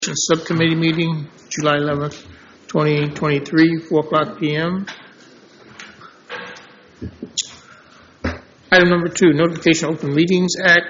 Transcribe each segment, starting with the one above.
Subcommittee meeting, July 11th, 2023, 4 o'clock p.m. Item number 2, Notification of Open Meetings Act.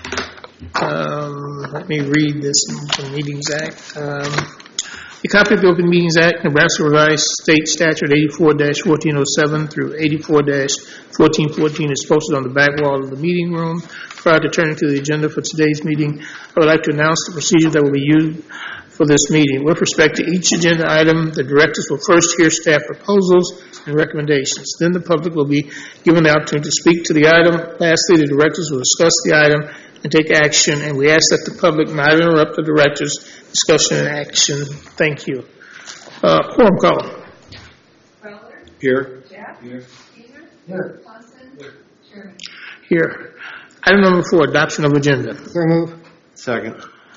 Let me read this Open Meetings Act. A copy of the Open Meetings Act, Nebraska Revised State Statute 84-1407 through 84-1414 is posted on the back wall of the meeting room. Prior to turning to the agenda for today's meeting, I would like to announce the procedure that will be used for this meeting. With respect to each agenda item, the directors will first hear staff proposals and recommendations. Then the public will be given the opportunity to speak to the item. Lastly, the directors will discuss the item and take action, and we ask that the public not interrupt the directors' discussion and action. Thank you. Quorum call. Butler. Here. Jeff. Here. Peter. Here. Thompson. Here. Sherman. Here. Item number 4, adoption of agenda. So move. Second.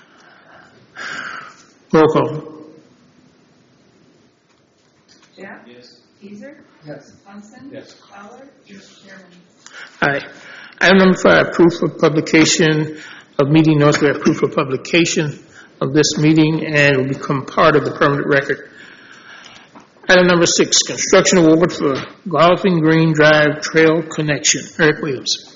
Roll call. Jeff. Yes. Teaser. Yes. Thompson. Yes. Fowler. Yes. Sherman. Aye. Item number 5, proof of publication of meeting notes. We have proof of publication of this meeting and will become part of the permanent record. Item number 6, construction award for Golfing Green Drive Trail Connection. Eric Williams.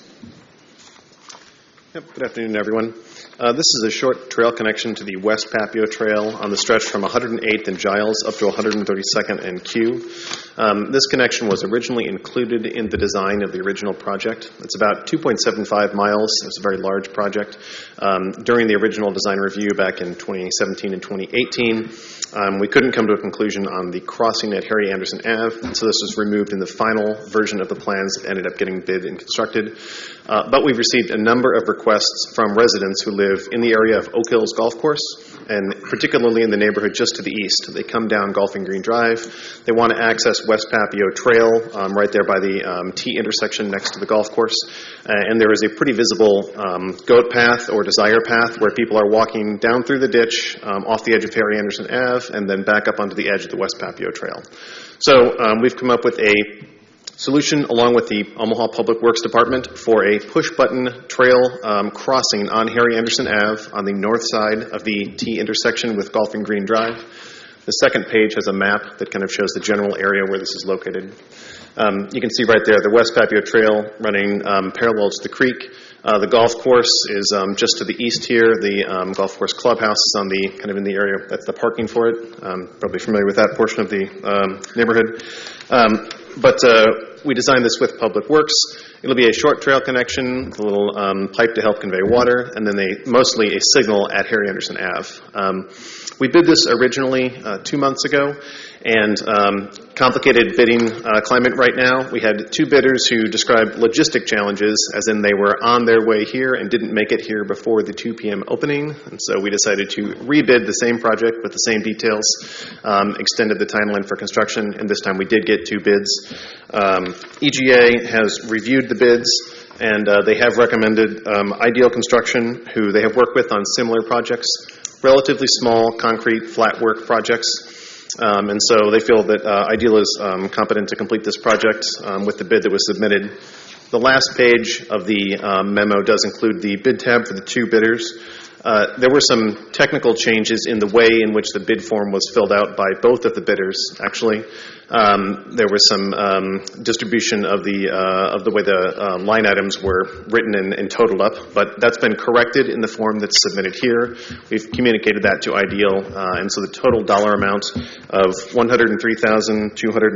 Yep. Good afternoon, everyone. This is a short trail connection to the West Papio Trail on the stretch from 108th and Giles up to 132nd and Q. This connection was originally included in the design of the original project. It's about 2.75 miles. It's a very large project. During the original design review back in 2017 and 2018, we couldn't come to a conclusion on the crossing at Harry Anderson Ave, so this was removed in the final version of the plans that ended up getting bid and constructed. But we've received a number of requests from residents who live in the area of Oak Hills Golf Course, and particularly in the neighborhood just to the east. They come down Golfing Green Drive. They want to access West Papio Trail right there by the T intersection next to the golf course. And there is a pretty visible goat path or desire path where people are walking down through the ditch off the edge of Harry Anderson Ave and then back up onto the edge of the West Papio Trail. So we've come up with a solution along with the Omaha Public Works Department for a push-button trail crossing on Harry Anderson Ave on the north side of the T intersection with Golfing Green Drive. The second page has a map that kind of shows the general area where this is located. You can see right there the West Papio Trail running parallel to the creek. The golf course is just to the east here. The golf course clubhouse is on the kind of in the area. That's the parking for it. Probably familiar with that portion of the neighborhood. But we designed this with Public Works. It'll be a short trail connection with a little pipe to help convey water, and then mostly a signal at Harry Anderson Ave. We bid this originally 2 months ago, and complicated bidding climate right now. We had 2 bidders who described logistic challenges, as in they were on their way here and didn't make it here before the 2 p.m. opening, and so we decided to rebid the same project with the same details, extended the timeline for construction, and this time we did get 2 bids. EGA has reviewed the bids, and they have recommended Ideal Construction, who they have worked with on similar projects, relatively small concrete flat work projects. And so they feel that Ideal is competent to complete this project with the bid that was submitted. The last page of the memo does include the bid tab for the 2 bidders. There were some technical changes in the way in which the bid form was filled out by both of the bidders, actually. There was some distribution of the way the line items were written and totaled up, but that's been corrected in the form that's submitted here. We've communicated that to Ideal, and so the total dollar amount of $103,275.50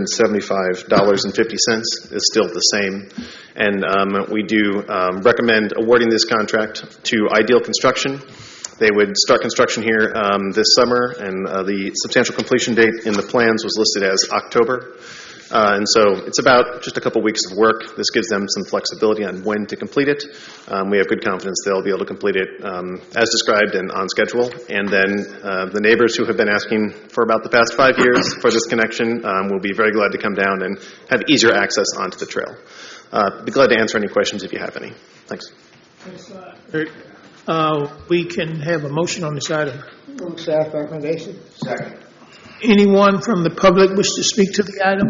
is still the same. And we do recommend awarding this contract to Ideal Construction. They would start construction here this summer, and the substantial completion date in the plans was listed as October. And so it's about just a couple weeks of work. This gives them some flexibility on when to complete it. We have good confidence they'll be able to complete it as described and on schedule. And then the neighbors who have been asking for about the past 5 years for this connection will be very glad to come down and have easier access onto the trail. Be glad to answer any questions if you have any. Thanks. Eric. We can have a motion on this item. Staff recommendation. Second. Anyone from the public wish to speak to the item?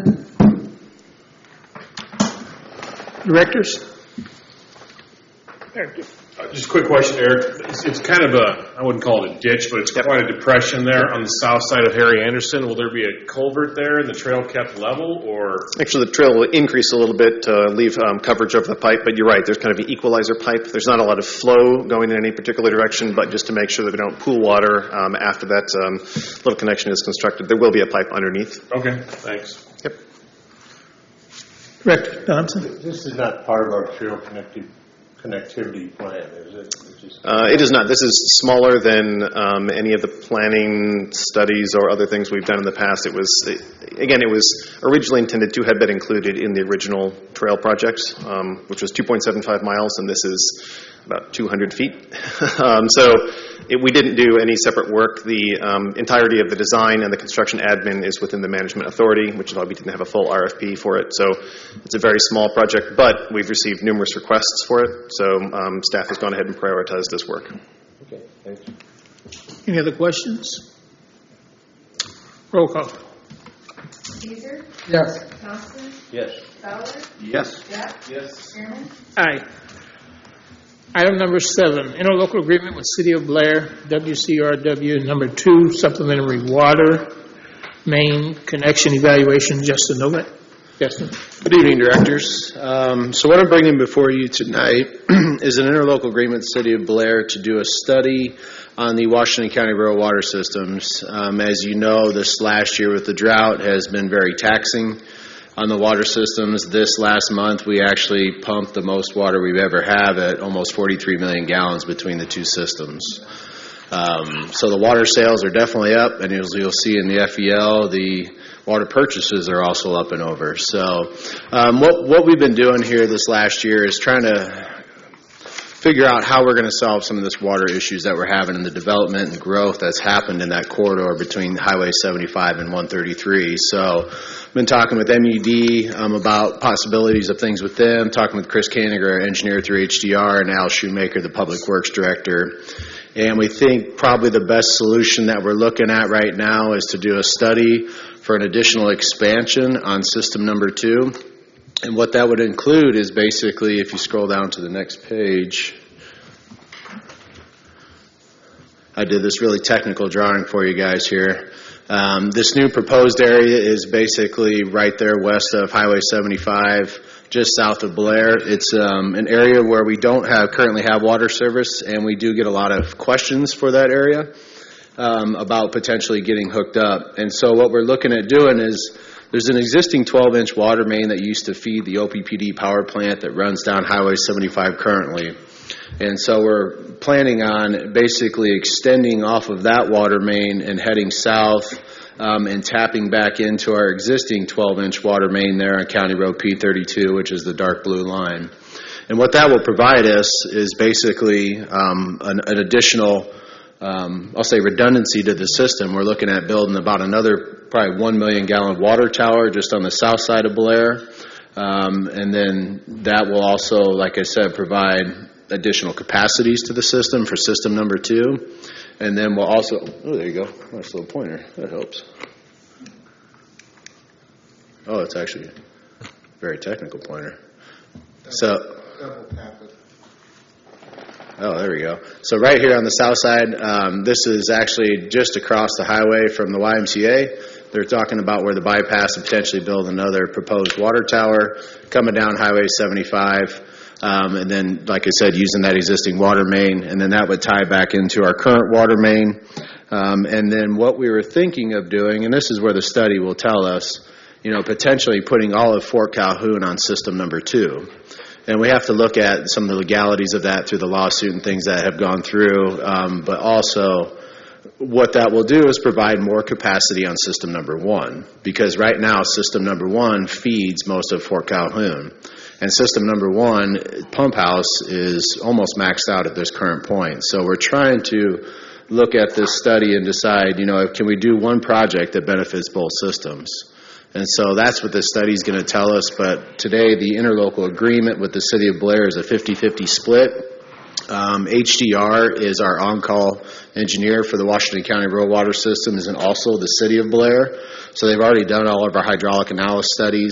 Directors? Just a quick question, Eric. It's kind of I wouldn't call it a ditch, but it's quite a depression there on the south side of Harry Anderson. Will there be a culvert there and the trail kept level, or? Actually, the trail will increase a little bit to leave coverage over the pipe, but you're right, there's kind of an equalizer pipe. There's not a lot of flow going in any particular direction, but just to make sure that we don't pool water after that little connection is constructed, there will be a pipe underneath. Okay, thanks. Yep. Director Thompson? This is not part of our trail connectivity plan, is it? It is not. This is smaller than any of the planning studies or other things we've done in the past. It was originally intended to have been included in the original trail project, which was 2.75 miles, and this is about 200 feet. We didn't do any separate work. The entirety of the design and the construction admin is within the management authority, which is why we didn't have a full RFP for it. So it's a very small project, but we've received numerous requests for it. So staff has gone ahead and prioritized this work. Okay, thanks. Any other questions? Roll call. Caesar, Yes. Thompson, Yes. Fowler, Yes. Jeff, Yes. Chairman, Aye. Item number 7, interlocal agreement with City of Blair, WCRW number 2, supplementary water main connection evaluation. Justin Novak. Justin. Good evening, directors. So what I'm bringing before you tonight is an interlocal agreement with the City of Blair to do a study on the Washington County rural water systems. As you know, this last year with the drought has been very taxing on the water systems. This last month, we actually pumped the most water we've ever had at almost 43 million gallons between the two systems. So the water sales are definitely up, and as you'll see in the FEL, the water purchases are also up and over. So what we've been doing here this last year is trying to figure out how we're going to solve some of this water issues that we're having in the development and growth that's happened in that corridor between Highway 75 and 133. So I've been talking with MUD about possibilities of things with them, talking with Chris Kaniger, our engineer through HDR, and Al Shoemaker, the Public Works Director. And we think probably the best solution that we're looking at right now is to do a study for an additional expansion on system number 2. And what that would include is basically, if you scroll down to the next page, I did this really technical drawing for you guys here. This new proposed area is basically right there west of Highway 75, just south of Blair. It's an area where we don't currently have water service, and we do get a lot of questions for that area about potentially getting hooked up. And so what we're looking at doing is there's an existing 12-inch water main that used to feed the OPPD power plant that runs down Highway 75 currently. And so we're planning on basically extending off of that water main and heading south and tapping back into our existing 12-inch water main there on County Road P32, which is the dark blue line. And what that will provide us is basically an additional, I'll say, redundancy to the system. We're looking at building about another probably 1 million gallon water tower just on the south side of Blair. And then that will also, like I said, provide additional capacities to the system for system number 2. And then we'll also, oh, there you go. Nice little pointer. That helps. Oh, it's actually a very technical pointer. So, oh, there we go. So right here on the south side, this is actually just across the highway from the YMCA. They're talking about where the bypass and potentially build another proposed water tower coming down Highway 75. And then, like I said, using that existing water main, and then that would tie back into our current water main. And then what we were thinking of doing, and this is where the study will tell us, potentially putting all of Fort Calhoun on system number 2. And we have to look at some of the legalities of that through the lawsuit and things that have gone through. But also, what that will do is provide more capacity on system number 1. Because right now, system number 1 feeds most of Fort Calhoun. And system number 1, pump house, is almost maxed out at this current point. So we're trying to look at this study and decide, can we do one project that benefits both systems? And so that's what this study is going to tell us. But today, the interlocal agreement with the City of Blair is a 50-50 split. HDR is our on-call engineer for the Washington County Rural Water Systems and also the City of Blair. So they've already done all of our hydraulic analysis studies.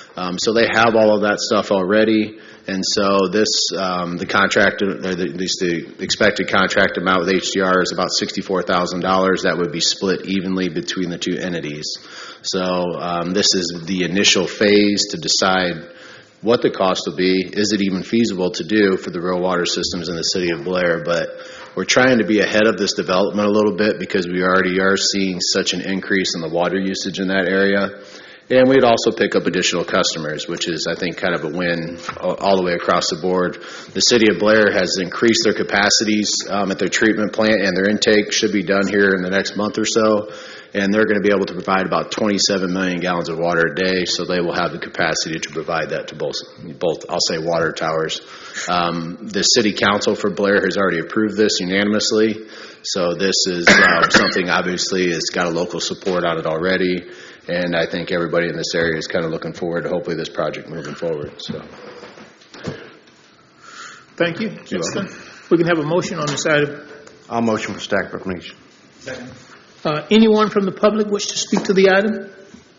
So they have all of that stuff already. And so this, the contract, or at least the expected contract amount with HDR is about $64,000. That would be split evenly between the two entities. So this is the initial phase to decide what the cost will be. Is it even feasible to do for the rural water systems in the city of Blair? But we're trying to be ahead of this development a little bit because we already are seeing such an increase in the water usage in that area. And we'd also pick up additional customers, which is, I think, kind of a win all the way across the board. The city of Blair has increased their capacities at their treatment plant, and their intake should be done here in the next month or so. And they're going to be able to provide about 27 million gallons of water a day, so they will have the capacity to provide that to both I'll say, water towers. The city council for Blair has already approved this unanimously, so this is something obviously has got a local support on it already, and I think everybody in this area is kind of looking forward to hopefully this project moving forward. So, Thank you. We can have a motion on this item. I'll motion for staff recognition. Anyone from the public wish to speak to the item?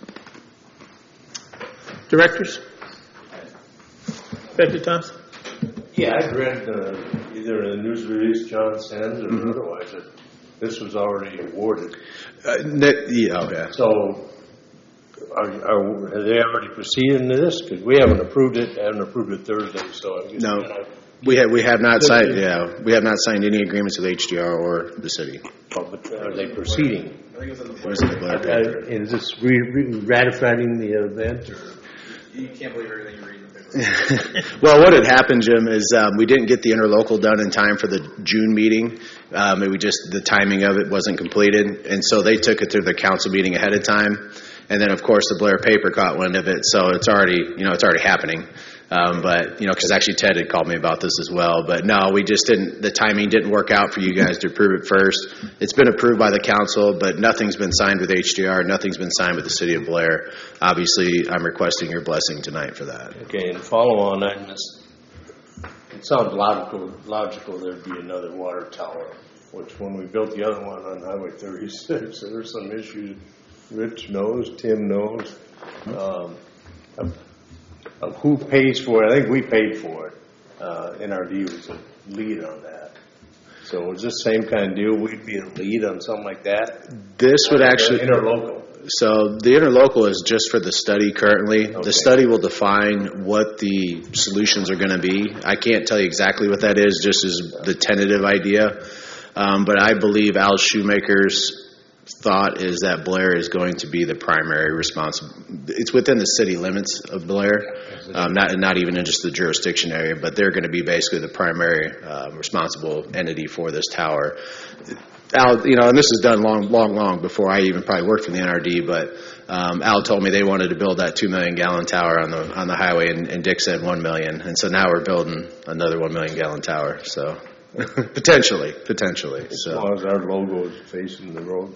Directors? Director Thompson? Yeah, I've read either in the news release, John sends, or otherwise, that this was already awarded. Yeah. So, are they already proceeding to this? Because we haven't approved it Thursday, so I guess No. We have not signed. Yeah, we have not signed any agreements with HDR or the city. But are they proceeding? It was in the Blair paper. Is this ratifying the event? You can't believe everything you read in the paper. Well, what had happened, Jim, is we didn't get the interlocal done in time for the June meeting. The timing of it wasn't completed, and so they took it to the council meeting ahead of time. And then, of course, the Blair paper caught wind of it, so it's already happening. But, because actually Ted had called me about this as well. But no, the timing didn't work out for you guys to approve it first. It's been approved by the council, but nothing's been signed with HDR. Nothing's been signed with the city of Blair. Obviously, I'm requesting your blessing tonight for that. Okay, and follow on that, it sounds logical there'd be another water tower, which when we built the other one on Highway 36, there were some issues. Rich knows, Tim knows. Of who pays for it. I think we paid for it. NRD was a lead on that. So is this the same kind of deal? We'd be a lead on something like that? This would actually... Interlocal. So the interlocal is just for the study currently. Okay. The study will define what the solutions are going to be. I can't tell you exactly what that is, just as the tentative idea. But I believe Al Shoemaker's thought is that Blair is going to be the primary responsible. It's within the city limits of Blair, not even in just the jurisdiction area, but they're going to be basically the primary responsible entity for this tower. Al, and this is done long before I even probably worked for the NRD, but Al told me they wanted to build that 2 million gallon tower on the highway, and Dick said 1 million, and so now we're building another 1 million gallon tower. So. Potentially. As long as our logo is facing the road.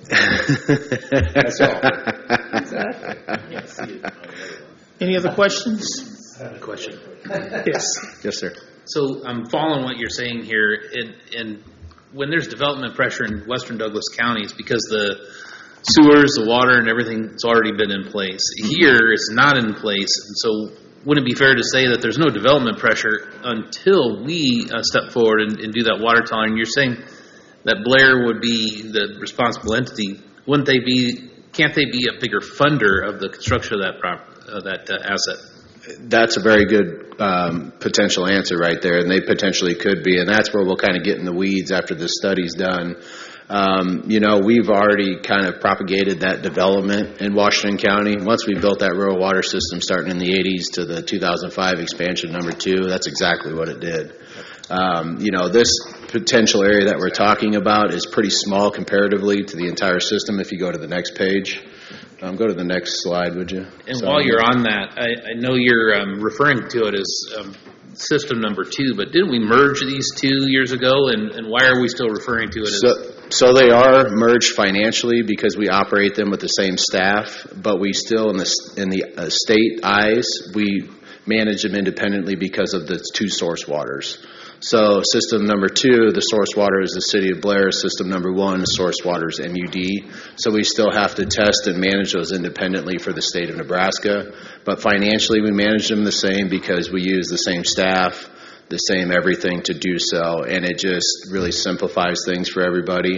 That's all. Any other questions? I have a question. Yes. Yes, sir. So I'm following what you're saying here, and when there's development pressure in western Douglas counties, because the sewers, the water, and everything's already been in place. Here, it's not in place, and so wouldn't it be fair to say that there's no development pressure until we step forward and do that water tower? And you're saying that Blair would be the responsible entity. Can't they be a bigger funder of the construction of that asset? That's a very good potential answer right there, and they potentially could be, and that's where we'll kind of get in the weeds after the study's done. We've already kind of propagated that development in Washington County. Once we built that rural water system starting in the 80s to the 2005 expansion number 2, that's exactly what it did. This potential area that we're talking about is pretty small comparatively to the entire system. If you go to the next page, go to the next slide, would you? And while you're on that, I know you're referring to it as system number 2, but didn't we merge these 2 years ago? And why are we still referring to it as... So they are merged financially because we operate them with the same staff, but we still, in the state eyes, we manage them independently because of the 2 source waters. So system number 2, the source water is the City of Blair. System number 1, the source water is MUD. So we still have to test and manage those independently for the state of Nebraska. But financially, we manage them the same because we use the same staff, the same everything to do so, and it just really simplifies things for everybody.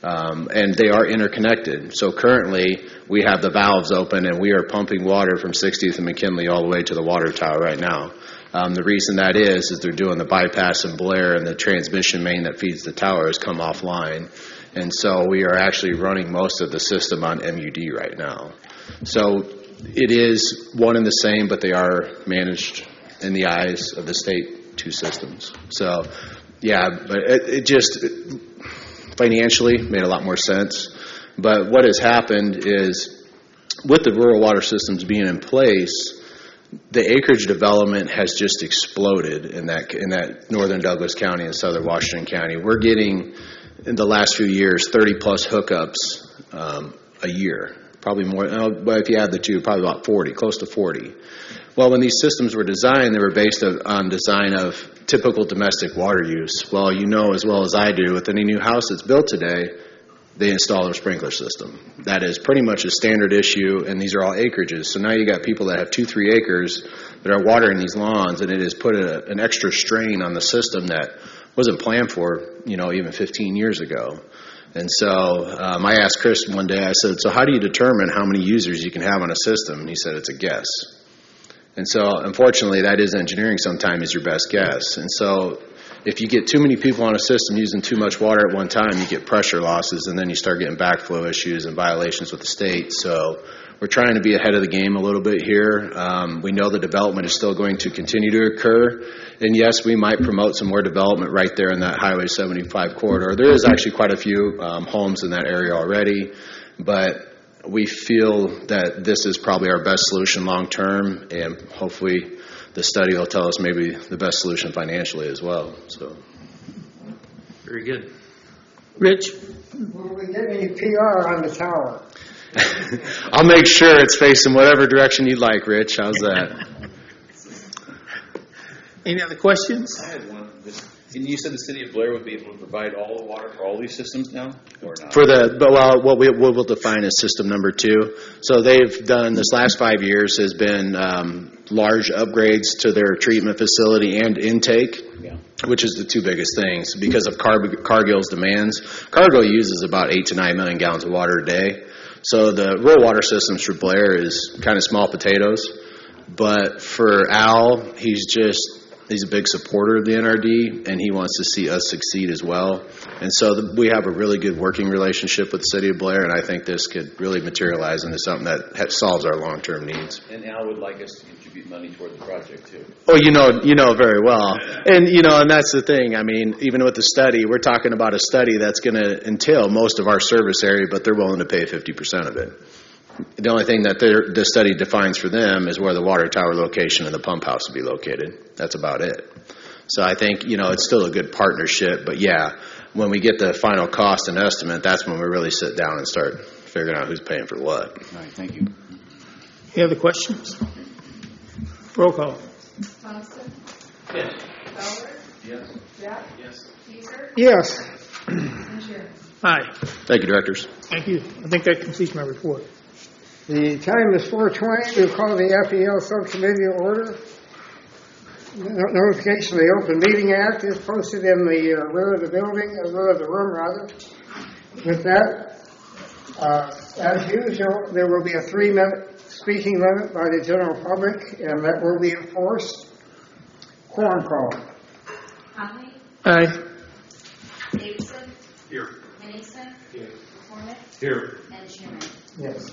And they are interconnected. So currently, we have the valves open, and we are pumping water from 60th and McKinley all the way to the water tower right now. The reason that is they're doing the bypass in Blair, and the transmission main that feeds the tower has come offline. And so we are actually running most of the system on MUD right now. So it is one and the same, but they are managed in the eyes of the state, 2 systems. So, yeah, but it just financially made a lot more sense. But what has happened is with the rural water systems being in place, the acreage development has just exploded in that northern Douglas County and southern Washington County. We're getting, in the last few years, 30-plus hookups a year. Probably more, but if you add the 2, probably about 40, close to 40. Well, when these systems were designed, they were based on design of typical domestic water use. Well, you know as well as I do, with any new house that's built today, they install a sprinkler system. That is pretty much a standard issue, and these are all acreages. So now you got people that have 2-3 acres that are watering these lawns, and it has put an extra strain on the system that wasn't planned for, even 15 years ago. And so I asked Chris one day, I said, so how do you determine how many users you can have on a system? And he said, it's a guess. And so, unfortunately, that is engineering sometimes is your best guess. And so if you get too many people on a system using too much water at one time, you get pressure losses, and then you start getting backflow issues and violations with the state. So we're trying to be ahead of the game a little bit here. We know the development is still going to continue to occur. And, yes, we might promote some more development right there in that Highway 75 corridor. There is actually quite a few homes in that area already, but we feel that this is probably our best solution long term, and hopefully the study will tell us maybe the best solution financially as well. So, Very good. Rich? Will we get any PR on the tower? I'll make sure it's facing whatever direction you'd like, Rich. How's that? Any other questions? I had one. And you said the city of Blair would be able to provide all the water for all these systems now, or not? What we'll define as system number 2. So they've done, this last 5 years has been large upgrades to their treatment facility and intake, which is the 2 biggest things because of Cargill's demands. Cargill uses about 8 to 9 million gallons of water a day. So the rural water systems for Blair is kind of small potatoes. But for Al, he's a big supporter of the NRD, and he wants to see us succeed as well. And so we have a really good working relationship with the city of Blair, and I think this could really materialize into something that solves our long-term needs. And Al would like us to contribute money toward the project, too. Oh, you know very well. And, and that's the thing. I mean, even with the study, we're talking about a study that's going to entail most of our service area, but they're willing to pay 50% of it. The only thing that the study defines for them is where the water tower location and the pump house will be located. That's about it. So I think, it's still a good partnership. But, yeah, when we get the final cost and estimate, that's when we really sit down and start figuring out who's paying for what. All right, thank you. Any other questions? Roll call. Thompson? Yes. Bauer? Yes. Jack? Yes. Teaser? Yes. And Sharon? Aye. Thank you, directors. Thank you. I think that completes my report. The time is 4:20. We'll call the FEL subcommittee to order. Notification of the Open Meeting Act is posted in the rear of the building, rear of the room, rather. With that, as usual, there will be a 3-minute speaking limit by the general public, and that will be enforced. Quorum call. Conley? Aye. Davidson? Here. Henningsen? Here. McCormick? Here. And Sharon? Yes.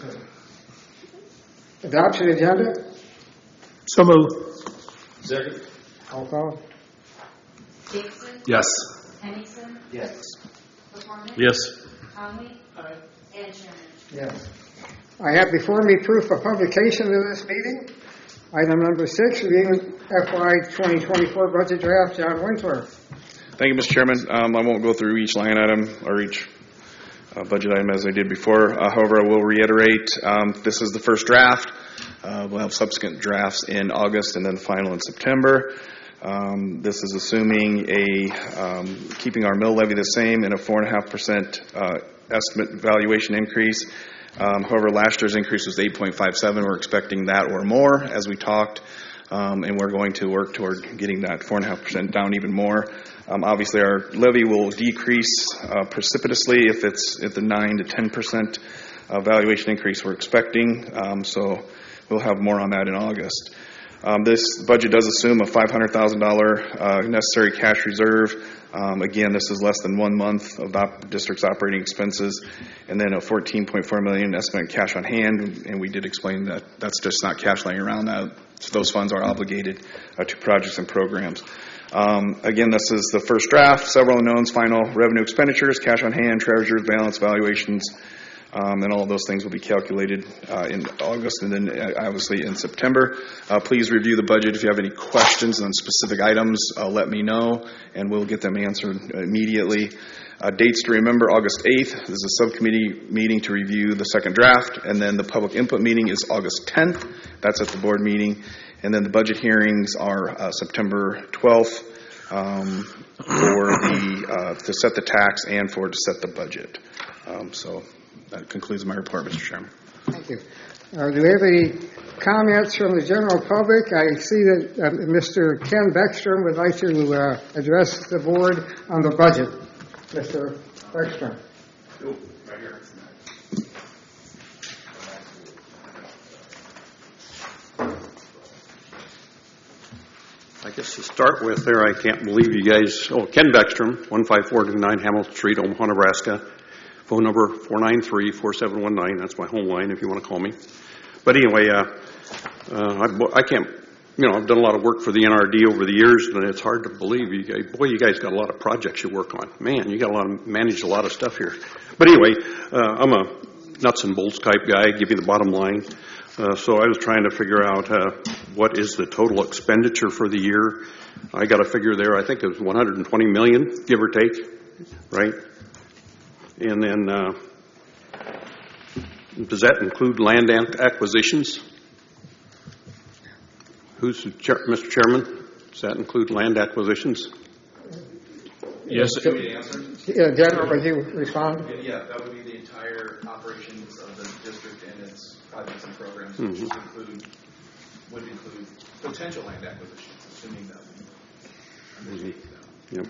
Adoption agenda. So moved. Second. Roll call. Davidson? Yes. Henningsen? Yes. McCormick? Yes. Conley? And Sharon? Yes. I have before me proof of publication of this meeting. Item number 6, reviewing FY 2024 budget draft. John Winkler. Thank you, Mr. Chairman. I won't go through each line item or each budget item as I did before. However, I will reiterate, this is the first draft. We'll have subsequent drafts in August and then final in September. This is assuming keeping our mill levy the same and a 4.5% estimate valuation increase. However, last year's increase was 8.57. We're expecting that or more, as we talked, and we're going to work toward getting that 4.5% down even more. Obviously, our levy will decrease precipitously if it's at the 9 to 10% valuation increase we're expecting. So we'll have more on that in August. This budget does assume a $500,000 necessary cash reserve. Again, this is less than 1 month of the district's operating expenses, and then a $14.4 million estimated cash on hand. And we did explain that that's just not cash laying around. Those funds are obligated to projects and programs. Again, this is the first draft. Several unknowns: final revenue expenditures, cash on hand, treasurer's balance, valuations. And all of those things will be calculated in August and then obviously in September. Please review the budget. If you have any questions on specific items, let me know, and we'll get them answered immediately. Dates to remember: August 8th. This is a subcommittee meeting to review the second draft, and then the public input meeting is August 10th. That's at the board meeting. And then the budget hearings are September 12th to set the tax and to set the budget. So that concludes my report, Mr. Chairman. Thank you. Do we have any comments from the general public? I see that Mr. Ken Beckstrom would like to address the board on the budget. Mr. Beckstrom. Right here. I guess to start with there, I can't believe you guys, Ken Beckstrom, 15429 Hamilton Street, Omaha, Nebraska. Phone number 493-4719. That's my home line if you want to call me. But anyway, I can't, I've done a lot of work for the NRD over the years, and it's hard to believe. You guys got a lot of projects you work on. Man, you got managed a lot of stuff here. But anyway, I'm a nuts and bolts type guy, give you the bottom line. So I was trying to figure out what is the total expenditure for the year. I got a figure there. I think it was $120 million, give or take, right? And then, does that include land acquisitions? Mr. Chairman? Does that include land acquisitions? Yes. General, would you respond? Yeah, that would be the entire operations of the district and its projects and programs, which would include potential land acquisitions, assuming that. Yep.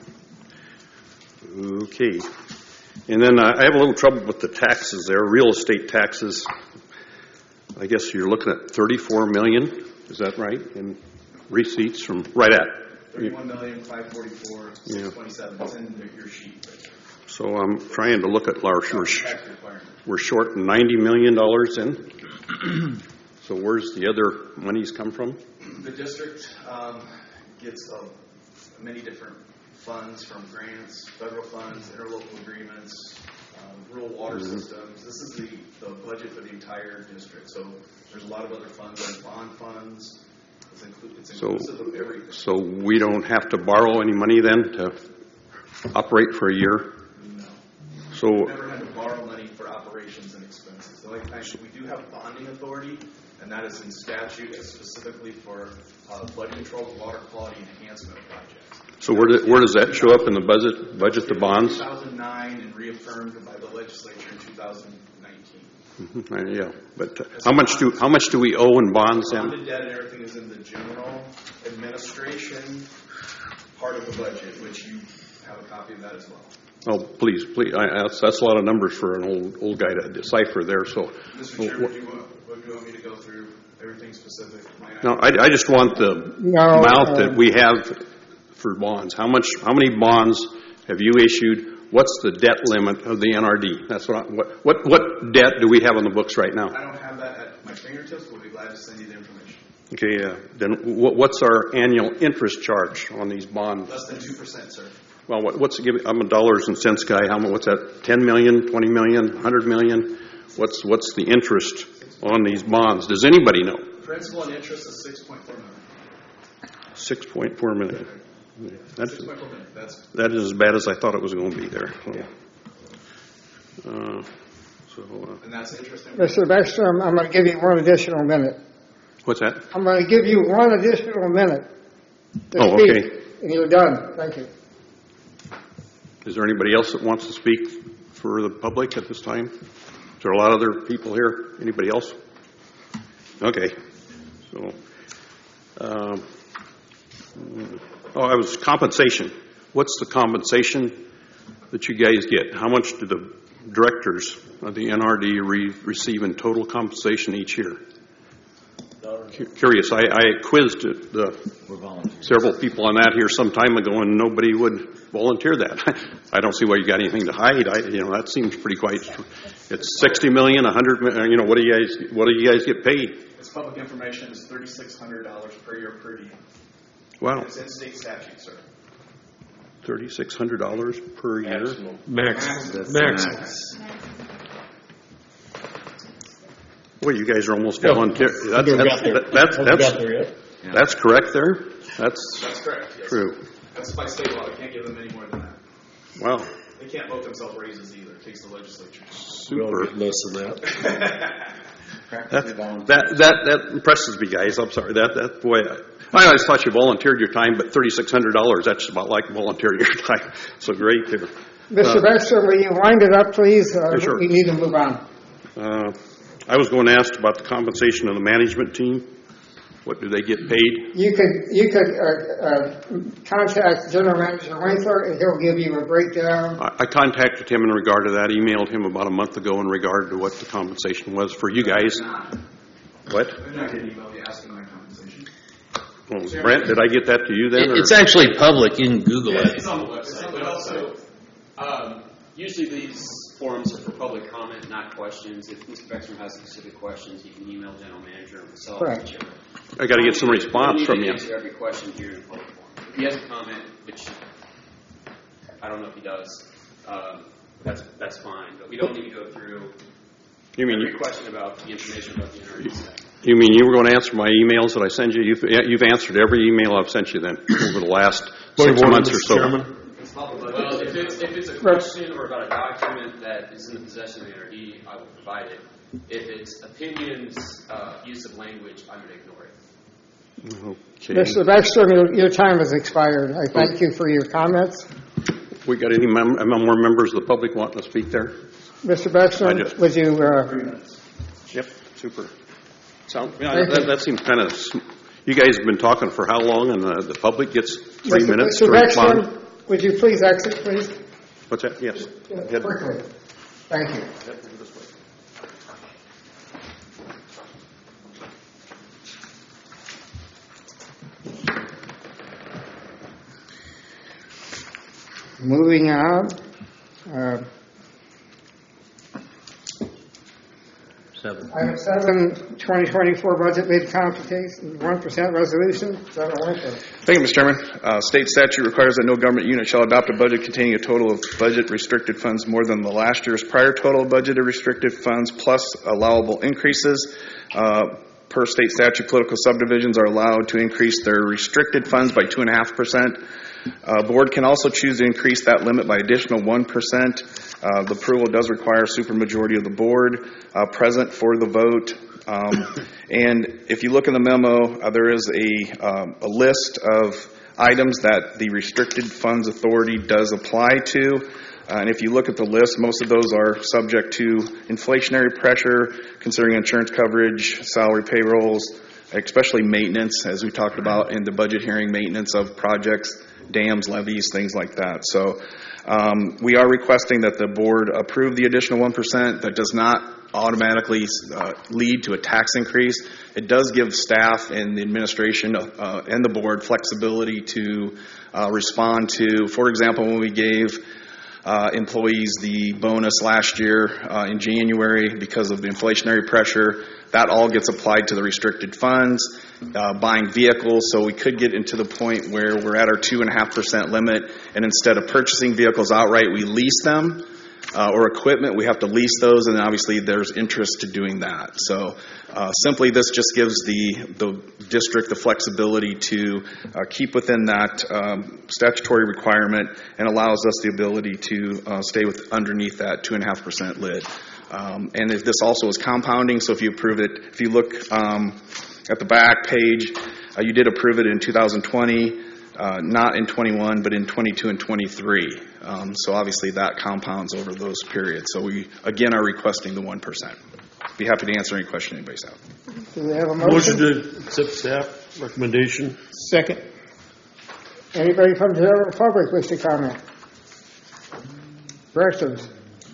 Okay. And then I have a little trouble with the taxes there. Real estate taxes, I guess you're looking at $34 million. Is that right? In receipts from right at $31,544,627. It's in your sheet right there. So I'm trying to look at we're short $90 million in. So where's the other monies come from? The district gets many different funds from grants, federal funds, interlocal agreements, rural water systems. This is the budget for the entire district. So there's a lot of other funds, like bond funds. It's inclusive of everything. So we don't have to borrow any money then to operate for a year? No. So we've never had to borrow money for operations and expenses. The only time we do have bonding authority, and that is in statute, specifically for flood control, water quality enhancement projects. So where does that show up in the budget, the bonds? 2009 and reaffirmed by the legislature in 2019. Yeah, but how much do we owe in bonds then? Bonded debt and everything is in the general administration part of the budget, which you have a copy of that as well. Oh, please. That's a lot of numbers for an old guy to decipher there. So, Mr. Chairman, do you want me to go through everything specific? No, I just want the amount that we have for bonds. How many bonds have you issued? What's the debt limit of the NRD? That's what debt do we have on the books right now? I don't have that at my fingertips. We'll be glad to send you the information. Okay, then what's our annual interest charge on these bonds? Less than 2%, sir. Well, I'm a dollars and cents guy. What's that? 10 million, 20 million, 100 million? What's the interest on these bonds? Does anybody know? Principal and interest is $6.4 million. 6.4 million. $6.4 million. That is as bad as I thought it was going to be there. Yeah. And that's interesting. Mr. Beckstrom, I'm going to give you one additional minute. What's that? I'm going to give you one additional minute. to Oh, speak. okay. And you're done. Thank you. Is there anybody else that wants to speak for the public at this time? Is there a lot of other people here? Anybody else? Okay. So, I was compensation. What's the compensation that you guys get? How much do the directors of the NRD receive in total compensation each year? Curious. I quizzed several people on that here some time ago, and nobody would volunteer that. I don't see why you got anything to hide. That seems pretty quite. It's $60 million, $100 million. What do you guys get paid? It's public information. It's $3,600 per year per diem. Wow. It's in state statute, sir. $3,600 per year. Max. Well, you guys are almost volunteer. That's correct there? That's correct, yes. True. That's by state law. They can't give them any more than that. Wow. They can't vote themselves raises either. It takes the legislature. Super. Most of that. That impresses me, guys. I'm sorry. That boy, I always thought you volunteered your time, but $3,600, that's about like volunteering your time. So great there. Mr. Baxter, will you wind it up, please? Sure. We need to move on. I was going to ask about the compensation of the management team. What do they get paid? You could contact General Manager Winkler, and he'll give you a breakdown. I contacted him in regard to that, emailed him about a month ago in regard to what the compensation was for you guys. What? I'm not getting an email asking my compensation. Well, Brent, did I get that to you then? It's actually public. You can Google it. It's on the website, but also, usually these forums are for public comment, not questions. If Mr. Beckstrom has specific questions, you can email General Manager or myself. Correct. I got to get some response from you. You don't need to answer every question here in public forum. If he has a comment, which I don't know if he does, that's fine. But we don't need to go through every question about the information about the NRD. You mean you were going to answer my emails that I send you? You've answered every email I've sent you then over the last 6 months or so. Well, if it's a question or about a document that is in the possession of the NRD, I will provide it. If it's opinions, use of language, I'm going to ignore it. Okay. Mr. Beckstrom, your time has expired. I thank you for your comments. We got any more members of the public wanting to speak there? Mr. Beckstrom, would you... 3 minutes. Yep, super. That seems kind of... You guys have been talking for how long, and the public gets 3 minutes to respond? Mr. Beckstrom, would you please exit, please? What's that? Yes. Quickly. Thank you. Moving on. Item 7, 2024 budget mid computation, 1% resolution. Thank you, Mr. Chairman. State statute requires that no government unit shall adopt a budget containing a total of budget restricted funds more than the last year's prior total of budgeted restricted funds plus allowable increases. Per state statute, political subdivisions are allowed to increase their restricted funds by 2.5%. Board can also choose to increase that limit by additional 1%. The approval does require a supermajority of the board present for the vote. And if you look in the memo, there is a list of items that the restricted funds authority does apply to. And if you look at the list, most of those are subject to inflationary pressure, considering insurance coverage, salary payrolls, especially maintenance, as we talked about in the budget hearing, maintenance of projects, dams, levees, things like that. So we are requesting that the board approve the additional 1%. That does not automatically lead to a tax increase. It does give staff and the administration and the board flexibility to respond to, for example, when we gave employees the bonus last year in January because of the inflationary pressure. That all gets applied to the restricted funds, buying vehicles, so we could get into the point where we're at our 2.5% limit, and instead of purchasing vehicles outright, we lease them, or equipment, we have to lease those, and obviously there's interest to doing that. So simply this just gives the district the flexibility to keep within that statutory requirement and allows us the ability to stay underneath that 2.5% lid. And if this also is compounding, so if you approve it, if you look at the back page, You did approve it in 2020, not in 21, but in 22 and 23. So obviously that compounds over those periods. So we, again, are requesting the 1%. Be happy to answer any question anybody's have. Do we have a motion? to accept staff recommendation. Second. Anybody from the general public wish to comment? Questions?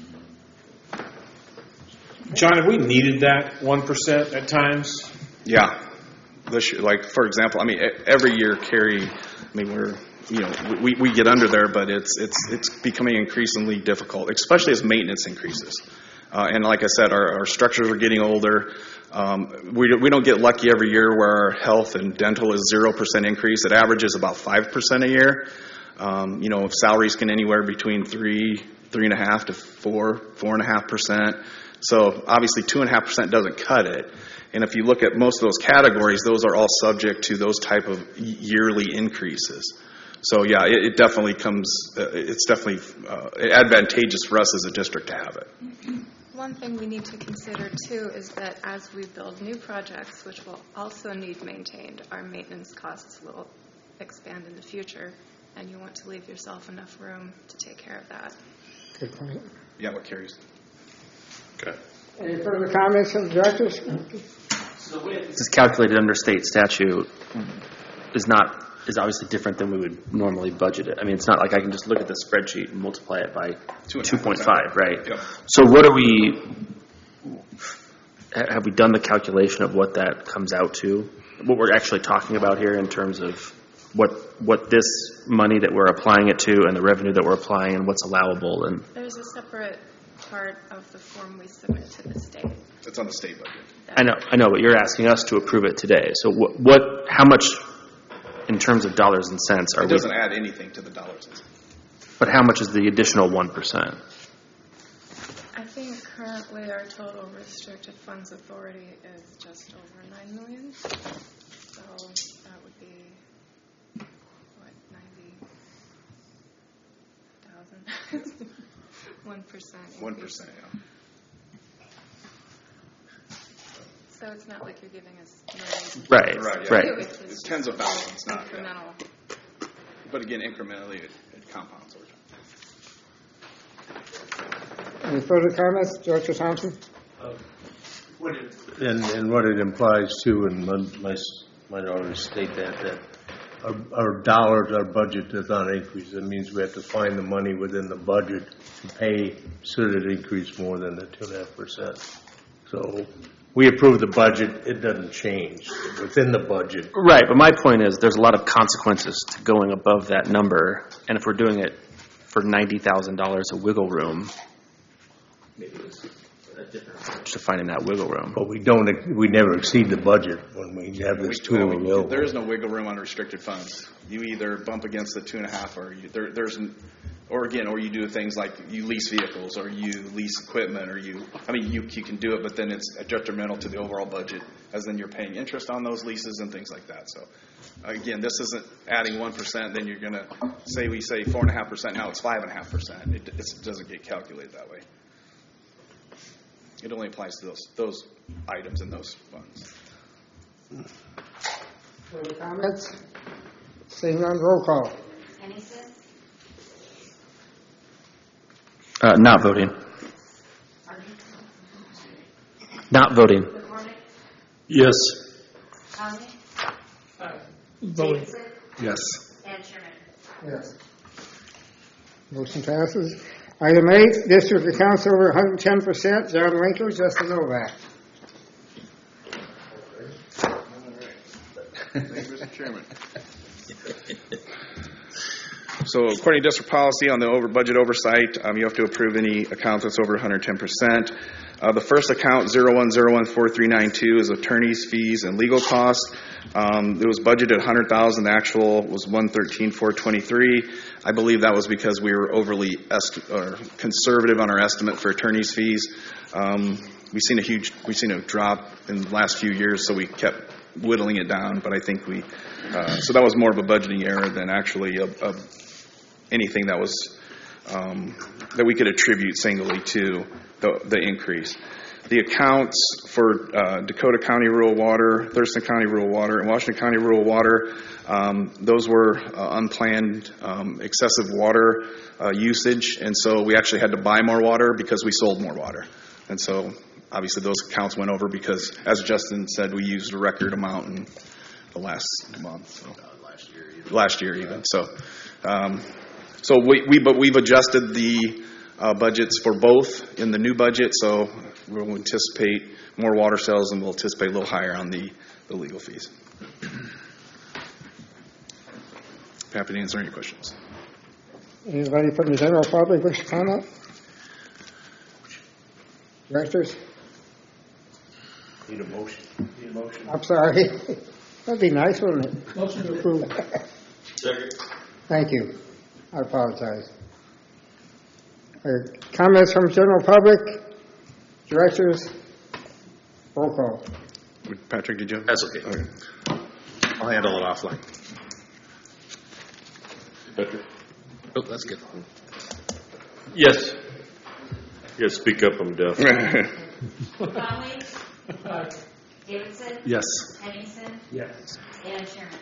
John, have we needed that 1% at times? Yeah. This year, like, for example, I mean, every year, Carrie, I mean, we get under there, but it's becoming increasingly difficult, especially as maintenance increases. And like I said, our structures are getting older. We don't get lucky every year where our health and dental is 0% increase. It averages about 5% a year. Salaries can anywhere between 3.5% to 4.5%. So obviously 2.5% doesn't cut it. And if you look at most of those categories, those are all subject to those type of yearly increases. So yeah, it definitely it's definitely advantageous for us as a district to have it. One thing we need to consider too is that as we build new projects, which will also need maintained, our maintenance costs will expand in the future, and you want to leave yourself enough room to take care of that. Good point. Yeah, what carries? Okay. Any further comments from the directors? So the way this is calculated under state statute is obviously different than we would normally budget it. I mean, it's not like I can just look at the spreadsheet and multiply it by 2.5, right? Yep. So have we done the calculation of what that comes out to? What we're actually talking about here in terms of what this money that we're applying it to and the revenue that we're applying and what's allowable? And there's a separate part of the form we submit to the state. It's on the state budget. I know, but you're asking us to approve it today. So how much in terms of dollars and cents are we? It doesn't add anything to the dollars and cents. But how much is the additional 1%? I think currently our total restricted funds authority is just over $9 million. So that would be, 90,000? 1%. 1%, yeah. So it's not like you're giving us millions. Right. It's tens of thousands, not incremental. Yeah. But again, incrementally, it compounds over time. Any further comments, Director Thompson? And what it implies too, and might already state that our dollars, our budget does not increase. It means we have to find the money within the budget to pay should it increase more than the 2.5%. So we approve the budget, it doesn't change within the budget. Right, but my point is there's a lot of consequences to going above that number, and if we're doing it for $90,000 of wiggle room, maybe it's a different approach to finding that wiggle room. But we never exceed the budget when we have this tool available. There is no wiggle room on restricted funds. You either bump against the 2.5 or you do things like you lease vehicles or you lease equipment you can do it, but then it's detrimental to the overall budget as then you're paying interest on those leases and things like that. So again, this isn't adding 1%, then you're going to we say 4.5%, now it's 5.5%. It doesn't get calculated that way. It only applies to those items and those funds. Further comments? Seeing none, roll call. Henningsen? Not voting. Not voting. McCormick? Yes. Conley? Voting. Davidson? Yes. And Sherman? Yes. Motion passes. Item 8, District Accounts over 110%. John Winkler, Justin Novak. Thank you, Mr. Chairman. So according to district policy on the budget oversight, you have to approve any account that's over 110%. The first account, 01014392, is attorney's fees and legal costs. It was budgeted $100,000. The actual was $113,423. I believe that was because we were overly conservative on our estimate for attorney's fees. We've seen a drop in the last few years, so we kept whittling it down. But I think so that was more of a budgeting error than actually anything that was that we could attribute singly to the increase. the accounts for Dakota County Rural Water, Thurston County Rural Water, and Washington County Rural Water, those were unplanned excessive water usage, and so we actually had to buy more water because we sold more water. And so obviously those accounts went over because, as Justin said, we used a record amount in the last month. So. Last year even. So, we've adjusted the budgets for both in the new budget. So we'll anticipate more water sales, and we'll anticipate a little higher on the legal fees. Happy to answer any questions. Anybody from the general public wish to comment? Directors? Need a motion. I'm sorry. That'd be nice, wouldn't it? Motion to approve. Second. Thank you. I apologize. Comments from general public? Directors? Roll call. Patrick, did you? That's okay. I'll handle it offline. Oh, that's good. Yes. You gotta speak up, I'm deaf. Conley? Davidson? Yes. Henningsen? Yes. And Sherman?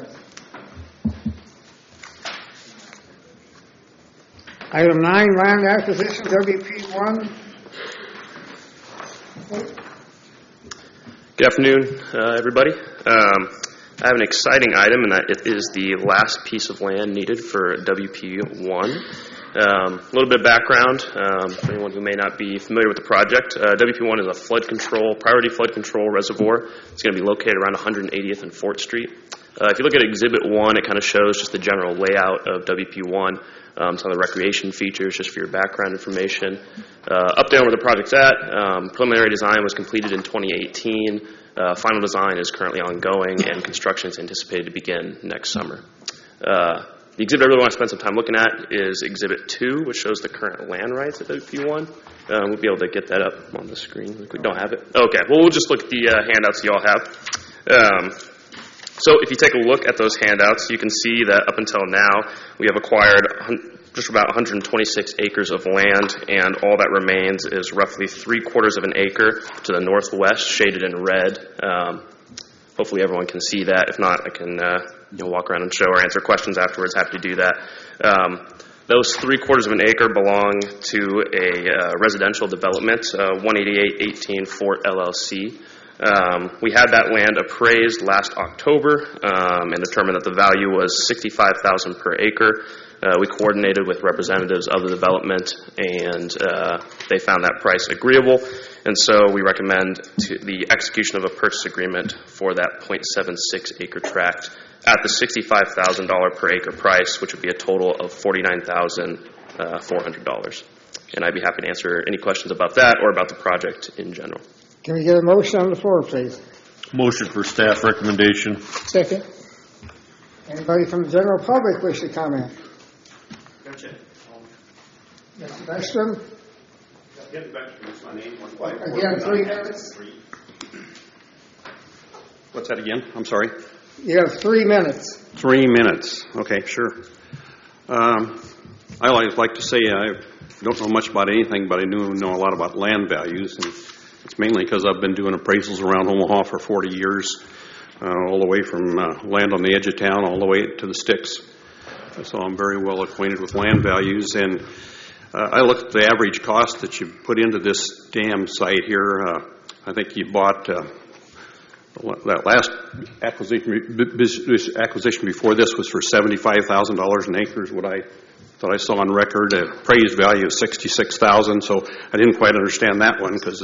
Item 9, land acquisition, WP1. Good afternoon, everybody. I have an exciting item, and that it is the last piece of land needed for WP1. A little bit of background for anyone who may not be familiar with the project. WP1 is a priority flood control reservoir. It's going to be located around 180th and 4th Street. If you look at Exhibit 1, it kind of shows just the general layout of WP1, some of the recreation features, just for your background information. Up there where the project's at, preliminary design was completed in 2018. Final design is currently ongoing, and construction is anticipated to begin next summer. The exhibit I really want to spend some time looking at is Exhibit 2, which shows the current land rights at WP1. We'll be able to get that up on the screen. We don't have it. Okay, well, we'll just look at the handouts you all have. So if you take a look at those handouts, you can see that up until now, we have acquired just about 126 acres of land, and all that remains is roughly 3/4 of an acre to the northwest, shaded in red. Hopefully everyone can see that. If not, I can walk around and show or answer questions afterwards. Happy to do that. Those 3/4 of an acre belong to a residential development, 18818 Fort LLC. We had that land appraised last October and determined that the value was $65,000 per acre. We coordinated with representatives of the development, and they found that price agreeable. And so we recommend the execution of a purchase agreement for that 0.76 acre tract at the $65,000 per acre price, which would be a total of $49,400. And I'd be happy to answer any questions about that or about the project in general. Can we get a motion on the floor, please? Motion for staff recommendation. Second. Anybody from the general public wish to comment? Gotcha. Mr. Beckstrom? Get back to my name. Again, 3 minutes. What's that again? I'm sorry. You have 3 minutes. 3 minutes. Okay, sure. I always like to say I don't know much about anything, but I know a lot about land values, and it's mainly because I've been doing appraisals around Omaha for 40 years, all the way from land on the edge of town all the way to the sticks. So I'm very well acquainted with land values, and I looked at the average cost that you put into this dam site here. I think you bought that last acquisition before this was for $75,000 an acre is what I thought I saw on record. A appraised value of $66,000, so I didn't quite understand that one because the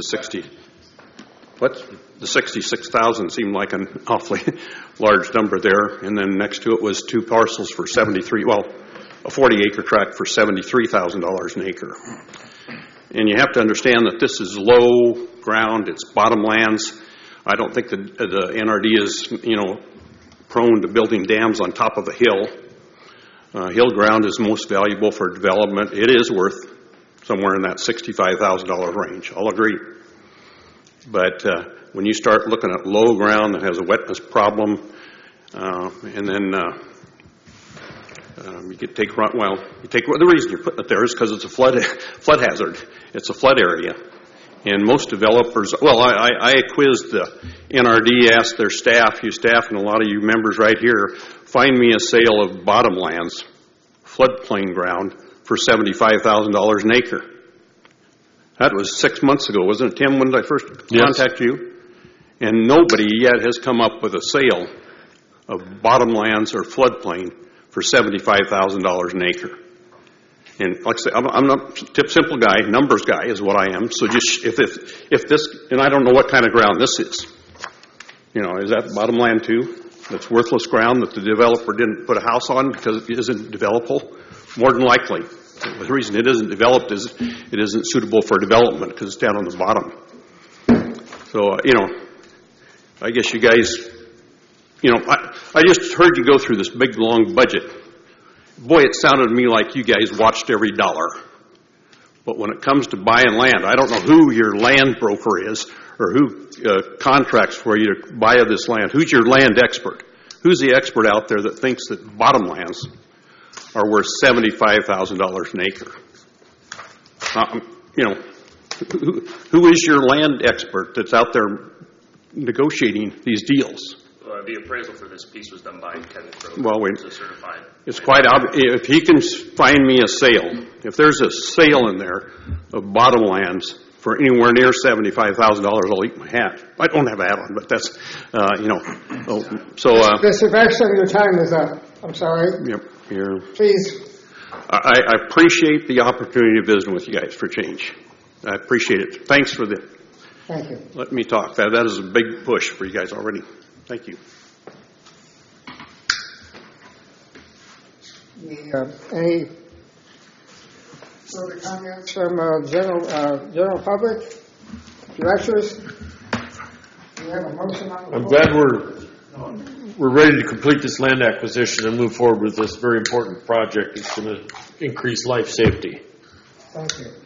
$66,000 seemed like an awfully large number there. And then next to it was 2 parcels for a 40-acre tract for $73,000 an acre. And you have to understand that this is low ground, it's bottomlands. I don't think the NRD is, prone to building dams on top of a hill. Hill ground is most valuable for development. It is worth somewhere in that $65,000 range. I'll agree. But when you start looking at low ground that has a wetness problem, and then the reason you're putting it there is because it's a flood hazard. It's a flood area. And most developers, well, I quizzed the NRD, asked their staff, you staff and a lot of you members right here, find me a sale of bottomlands, floodplain ground, for $75,000 an acre. That was 6 months ago, wasn't it, Tim, when did I first contact you? And nobody yet has come up with a sale of bottomlands or floodplain for $75,000 an acre. And like I say, I'm not a simple guy, numbers guy is what I am. So just if this, and I don't know what kind of ground this is. You know, is that bottomland too? That's worthless ground that the developer didn't put a house on because it isn't developable? More than likely. The reason it isn't developed is it isn't suitable for development because it's down on the bottom. So, you know, I guess you guys, you know, I just heard you go through this big, long budget. Boy, it sounded to me like you guys watched every dollar. But when it comes to buying land, I don't know who your land broker is or who contracts for you to buy this land. Who's your land expert? Who's the expert out there that thinks that bottomlands are worth $75,000 an acre? You know, who is your land expert that's out there negotiating these deals? The appraisal for this piece was done by Kevin Kroger. Well, wait. It's certified. It's quite obvious. If he can find me a sale, if there's a sale in there of bottomlands for anywhere near $75,000, I'll eat my hat. I don't have a hat on, but that's, you know. So, Mr. Baxter, your time is up. I'm sorry. Yep. Please. I appreciate the opportunity to visit with you guys for change. I appreciate it. Thanks for the. Thank you. Let me talk. That is a big push for you guys already. Thank you. Any further comments from general public? Directors? We have a motion on the I'm floor. glad we're ready to complete this land acquisition and move forward with this very important project. It's going to increase life safety. Thank you.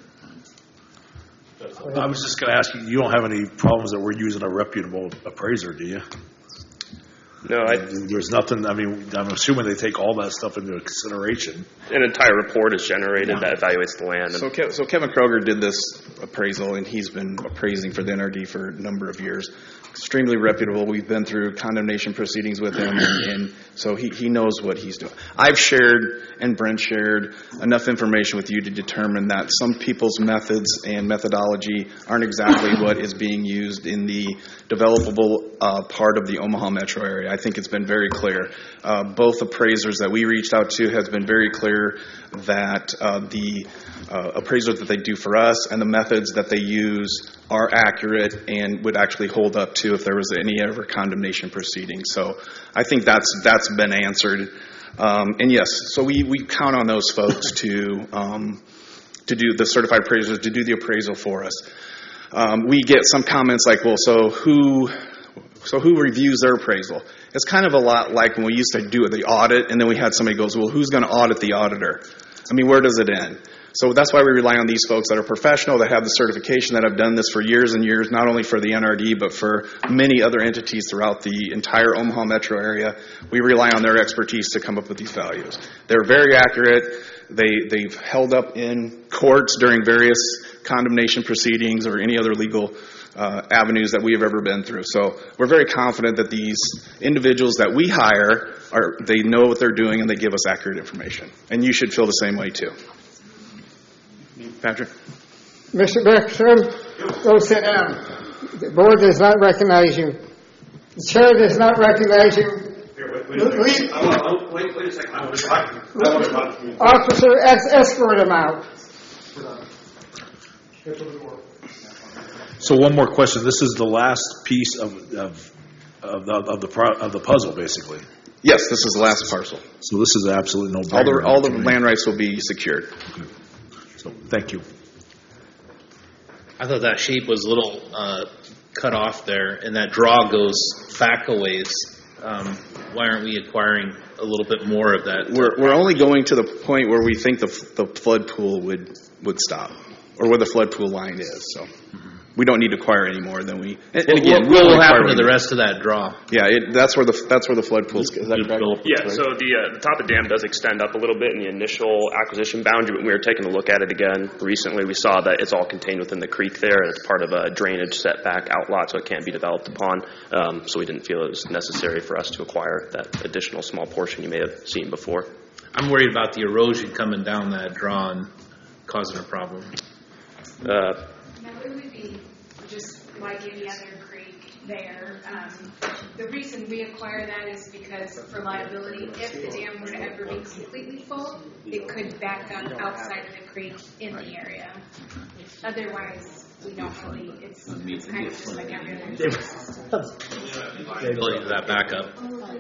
I was just going to ask you, you don't have any problems that we're using a reputable appraiser, do you? No, there's nothing. I mean, I'm assuming they take all that stuff into consideration. An entire report is generated that evaluates the land. So Kevin Kroger did this appraisal, and he's been appraising for the NRD for a number of years. Extremely reputable. We've been through condemnation proceedings with him, and so he knows what he's doing. I've shared, and Brent shared, enough information with you to determine that some people's methods and methodology aren't exactly what is being used in the developable part of the Omaha metro area. I think it's been very clear. Both appraisers that we reached out to has been very clear that the appraisals that they do for us and the methods that they use are accurate and would actually hold up to if there was any ever condemnation proceeding. So I think that's been answered. And yes, so we count on those folks to do the certified appraisers to do the appraisal for us. We get some comments like, well, so who reviews their appraisal? It's kind of a lot like when we used to do the audit, and then we had somebody goes, well, who's going to audit the auditor? I mean, where does it end? So that's why we rely on these folks that are professional, that have the certification, that have done this for years and years, not only for the NRD, but for many other entities throughout the entire Omaha metro area. We rely on their expertise to come up with these values. They're very accurate. They've held up in courts during various condemnation proceedings or any other legal avenues that we have ever been through. So we're very confident that these individuals that we hire, they know what they're doing and they give us accurate information. And you should feel the same way too. Patrick? Mr. Beckstrom, go sit down. The board does not recognize you. The chair does not recognize you. Wait a second. I want to talk to you. Officer, escort him out. So one more question. This is the last piece of the puzzle, basically. Yes, this is the last parcel. So this is absolutely no-brainer. All the land rights will be secured. Okay. So thank you. I thought that shape was a little cut off there, and that draw goes back a ways. Why aren't we acquiring a little bit more of that? We're only going to the point where we think the flood pool would stop, or where the flood pool line is. So we don't need to acquire any more than we. And What again, what will only happen acquire to the what we rest of that draw? need. Yeah, that's where the flood pools. Is that correct? Yeah, so the top of the dam does extend up a little bit in the initial acquisition boundary, but when we were taking a look at it again recently, we saw that it's all contained within the creek there, and it's part of a drainage setback outlot, so it can't be developed upon. So we didn't feel it was necessary for us to acquire that additional small portion you may have seen before. I'm worried about the erosion coming down that draw and causing a problem. Now, it would be just like any other creek there. The reason we acquire that is because for liability, if the dam were to ever be completely full, it could back up outside of the creek in the area. Otherwise, we don't really, it's kind of just like every other system. Ability to that backup.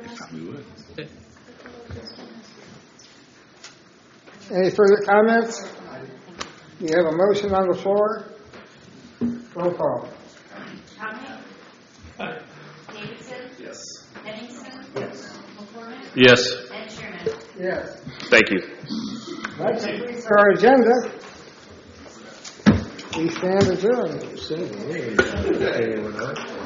Any further comments? You have a motion on the floor. Roll call. Conley? Davidson? Yes. Dennison? Yes. McCormick? Yes. And Sherman? Yes. Thank you. That completes our agenda. We stand adjourned.